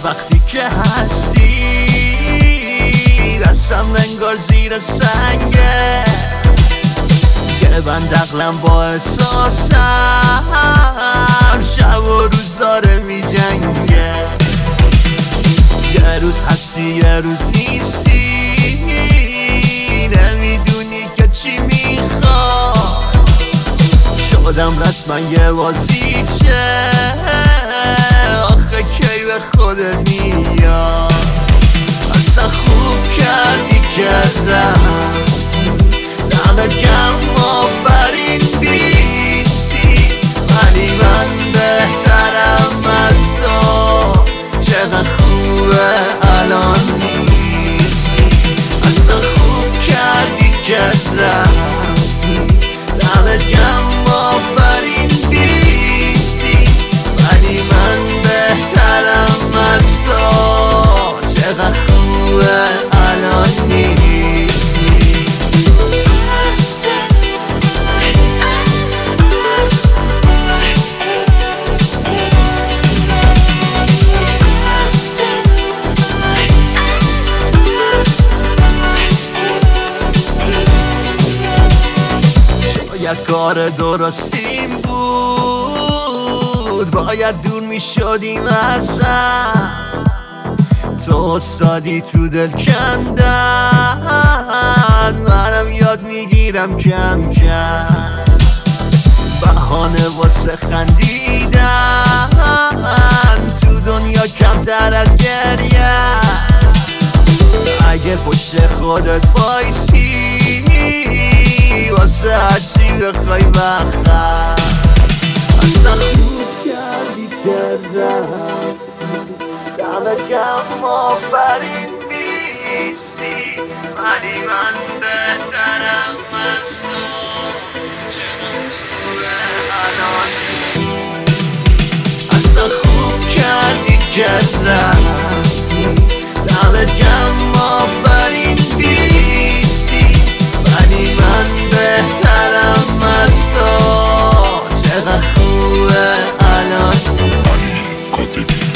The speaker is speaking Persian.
وقتی که هستی دستم انگار زیر سنگه، گربند عقلم با احساسم شب و روز داره می جنگه. یه روز هستی یه روز نیستی، نمیدونی که چی میخوای. شدم رسما یه بازیچه، آخه کی به خودت میاد. اصلا خوب کردی که رفتی، دمت گرم آفرین بیستی، ولی من بهترم از تو. چقدر خوبه الان نیستی، اصلا خوب کردی که رفتی، دمت گرم آفرین بیستی، ولی من بهترم از تو. چقدر خوبه الان نیستی. شاید کار درستیم بود، باید دور می شدیم ازم. تو استادی تو دل کندن، منم یاد میگیرم کم کم. بهانه واسه خندیدن تو دنیا کمتر از گریه. اگه پشت خودت بایستی واسه هرچی بخوای بخند. اصلا خوب کردی که رفتی، دمت گرم آفرین بیستی، ولی من بهترم از تو. چقدر خوبه الان، اصلا خوب کردی که رفتی، دمت گرم آفرین بیستی، ولی من بهترم از تو. چقدر خوبه الان.